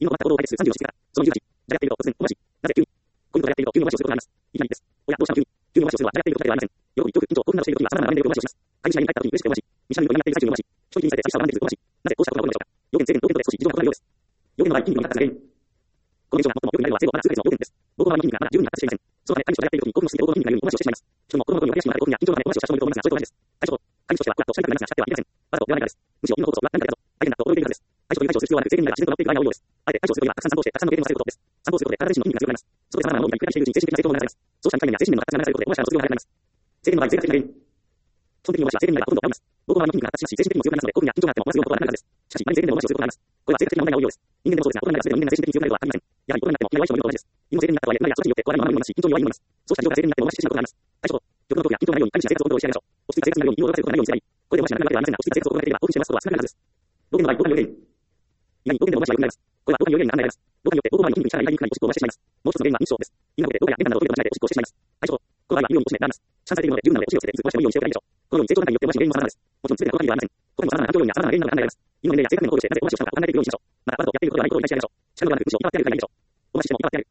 今終わった行動を解決する30の質から、その28、じゃやっていると突然、おかしい。なぜ急に。こういうことをやっていると、急におかしをすることがあります。いきなりです。おや、どうしたの急に。急におかしをするは、じゃやっていることだけではありません。喜び、恐怖、緊張、興奮などしているときは、様々な場面でおかしをします。会議社に帰ったときに嬉しくておかしい。ミシャルにやっている最中におかしい。一人にされて寂しさを学んでいるおかしい。なぜこうしたことが起こるのでしょうか。要件制限、要件とで少し事情が異なるようです。要件の場合、筋肉に発達した原因。この現象が最もよく見られるのは生後から数ヶ月の要件です。膀胱側の筋肉がまだ十分に発達していません。そのため、会議所でやっているときに興奮の過ぎて膀胱の筋肉がゆえにおかしをしてしまいます。人も子供の頃には悔しくもなれ興奮や緊張のためおかしをした人もいると思いますが、それと同じです。対処法。会議所としては、ふわっとしたいためになりますが、したってはいけません。わざとではないからです。むしろ、今のことは何かだと、大変だと驚いているからです。対処という対処をする必要はなく、制限になれば自然と治っていく場合が多いようです。あえて対処をするときは、たくさん散歩して、たくさんの経験をさせることです。散歩することで体自身の筋肉が強くなります。そこで様々なものをやり繰り返しているうちに精神的な成長を促されます。そうした見た目や精神面の発達が促されることで、もしかしたらの卒業が早くなります。制限の場合、生活的な原因。基本的におかしは制限になればほとんど治ります。膀胱側の筋肉が発達しますし、精神的にも強くなりますので、興奮や緊張があってもおかしいことはなくなるからです。しかし、仮に制限でもおかしをすることがあります。これは生活的な問題が多いようです。人間でもそうですが、大人になれば全ての人間が精神的に強くなるとは限りません。やはり大人になっても弱い人もいると同じです。今の制限になったとはいえ、うなりや忙しいによって怖いものにもなりますし、緊張に弱いにもなります。そうした状態が制限になってもおかししてしまうことがあります。対処法。欲の動きや緊張がないように、管理した生活をコントロールしてやりましょう。落ち着いた生活になるように、身を動かせることがないようにしてやり、これでおかしなくなるわけではありませんが、落ち着いた生活を行っていれば、興奮してますことは少なくなるはずです。動件の場合、動画による原因。意外に動件でもおかしは良くなります。これは動画による原因が考えられます。動画によって膀胱周りの筋肉に力が入りにくくなり、おしっこを漏らしてしまいます。もう一つの原因は認知症です。胃の中で動画や便がなどをトイレと間違えておしっこをしてしまいます。対処法。この場合は胃を落としめられます。視観されているので、十分なので、お尻をつけていつ漏らしてもいいようにしておいてあげましょう。このように成長段階によっておかしい原因も様々です。もちろん全てがこの限りではありません。他にも様々な環境要因や様々な原因などが考えられます。胃の年齢や性格面を考慮して、なぜおかしをしたのかを考えていくようにしましょう。また、わざとやっていることではないことを理解してあげましょう。しかることがなく、むしろ威張ってやるくらいがいいでしょう。おかししても威張ってやる。